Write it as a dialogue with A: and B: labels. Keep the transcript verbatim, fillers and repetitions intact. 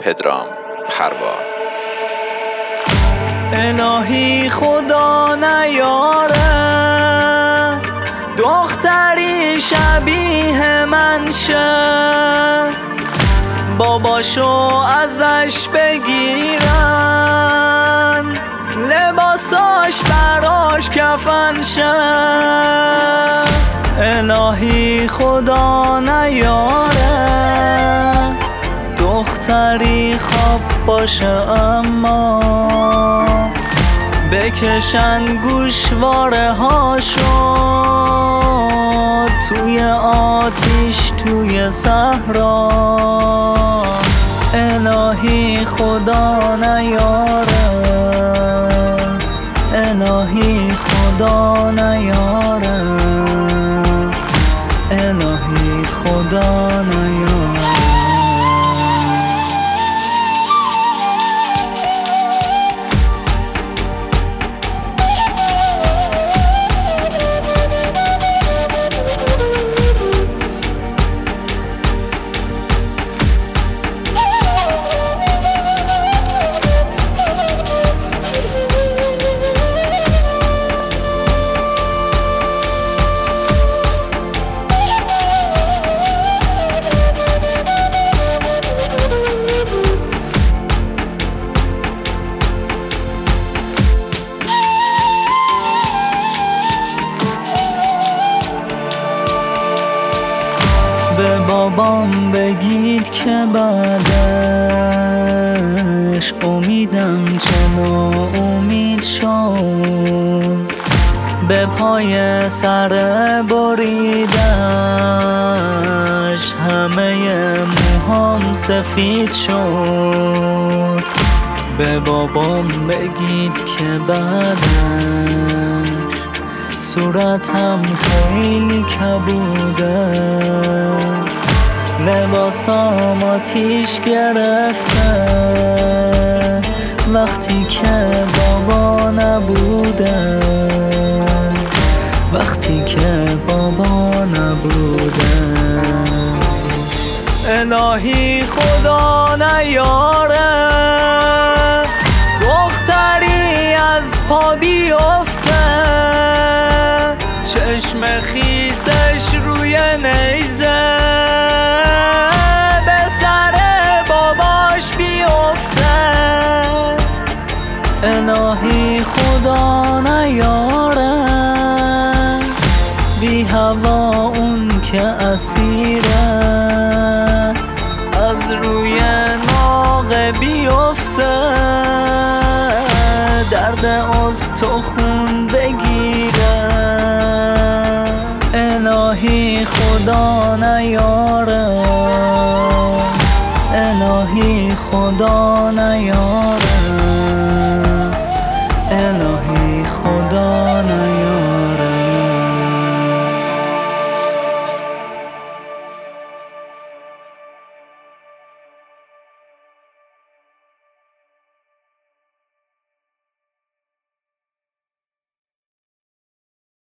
A: پدرام پروار.
B: الهی خدا نیاره دختری شبیه من شه، باباشو ازش بگیرن لباساش براش کفن شه. الهی خدا نیاره دختری خواب باشه اما بکشن گوشواره هاشو توی آتیش توی صحرا. الهی خدا نیاره، الهی خدا نیاره، الهی خدا نیاره. به بابام بگید که بعدش امیدم چه ناامید شد، به پای سر بریدش همه موهام سفید شد. به بابام بگید که بعدش صورتم خیلی کبوده، لباسام آتیش گرفته وقتی که بابا نبوده، وقتی که بابا نبوده. الهی خدا نیاره دختری از پا بیفته، چشم خیسش روی نیزه به سر باباش بیفته. الهی خدا نیاره بی هوا اون که اسیره از روی ناقه بیفته، درد از تو خون بگیره. الهی خدا نیاره، الهی خدا نیاره.